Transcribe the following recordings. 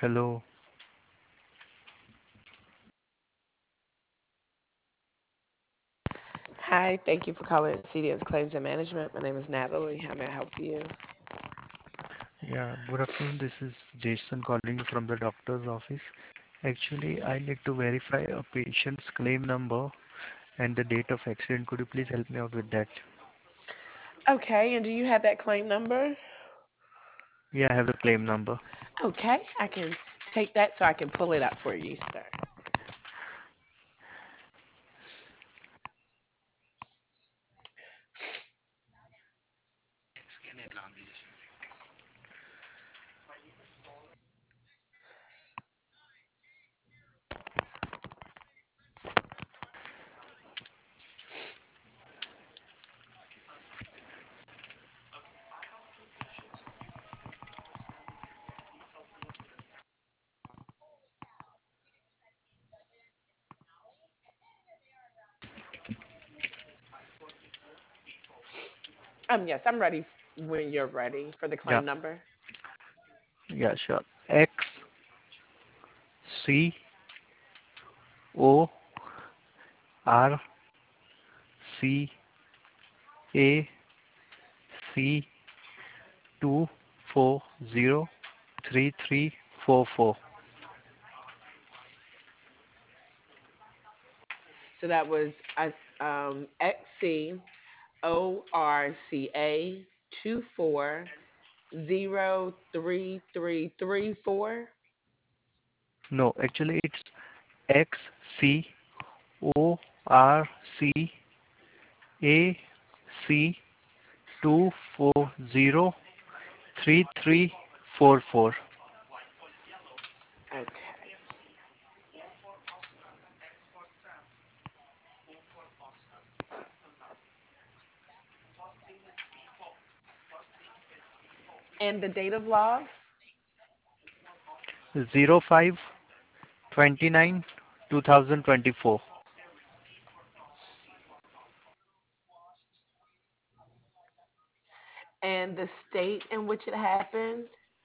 Hello. Hi, thank you for calling CDS Claims and Management. My name is Natalie. How may I help you? Yeah, good afternoon. This is Jason calling you from the doctor's office. Actually, I need to verify a patient's claim number and the date of accident. Could you please help me out with that? Okay, and do you have that claim number? Yeah, I have the claim number. Okay, I can take that so I can pull it up for you, sir. Yes, I'm ready when you're ready for the Yeah, claim number. yeah, sure. X C O R C A C 2403344. So that was XCORCA 24033334. No, actually it's X C O R C A C 2403344. Okay. And the date of loss? 05/29/2024. And the state in which it happened?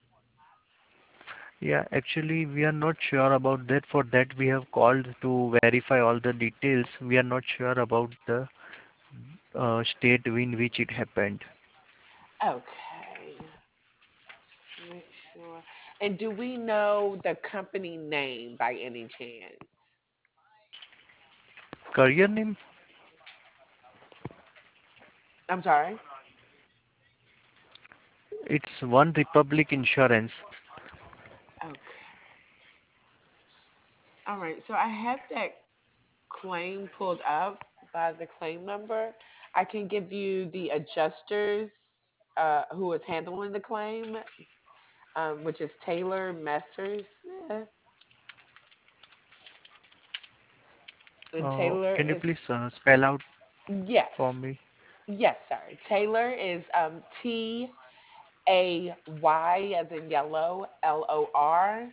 Yeah, actually, we are not sure about that. For that, we have called to verify all the details. We are not sure about the state in which it happened. Okay. Make sure. And do we know the company name by any chance? Career name? I'm sorry. It's One Republic Insurance. Okay. All right. So I have that claim pulled up by the claim number. I can give you the adjusters who is handling the claim, which is Taylor Messers. And Taylor Can you is, please spell out for yes. me? Yes, sir. Taylor is Tay as in yellow, Lor.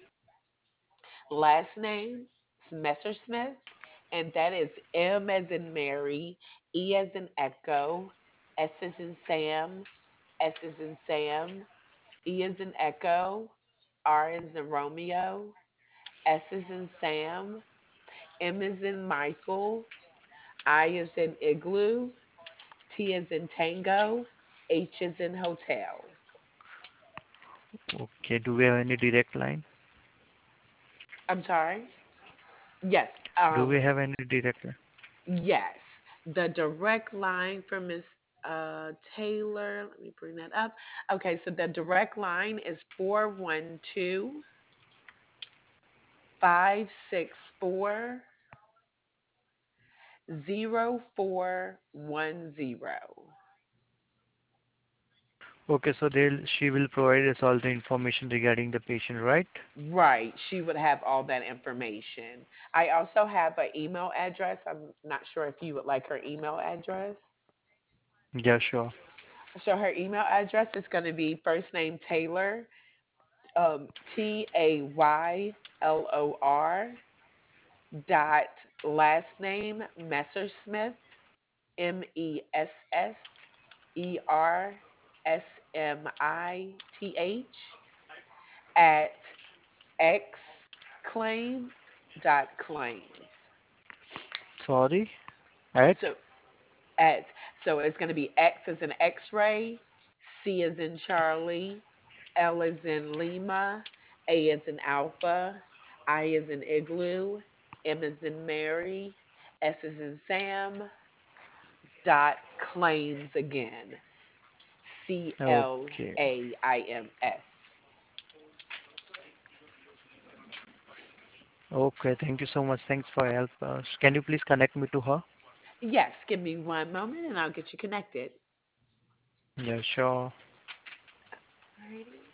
Last name is Messersmith, and that is M as in Mary, E as in Echo, S as in Sam, S as in Sam, E as in Echo, R as in Romeo, S as in Sam, M as in Michael, I as in Igloo, T as in Tango, H as in Hotel. Okay, do we have any direct line? I'm sorry. Yes. Do we have any direct line? Yes. The direct line for Miss Taylor. Let me bring that up. Okay, so the direct line is 412 564 0410. Okay, so she will provide us all the information regarding the patient, right? Right, she would have all that information. I also have an email address. I'm not sure if you would like her email address. Yeah, sure. So her email address is going to be first name Taylor, Taylor dot last name Messersmith, Messersmith at X claim dot claims. Sorry, at So so it's going to be X as in X-ray, C as in Charlie, L as in Lima, A as in Alpha, I as in Igloo, M as in Mary, S as in Sam, dot claims again. okay. CLAIMS. Okay, thank you so much. Thanks for your help. Can you please connect me to her? Yes, give me one moment and I'll get you connected. Yeah, sure. Alrighty.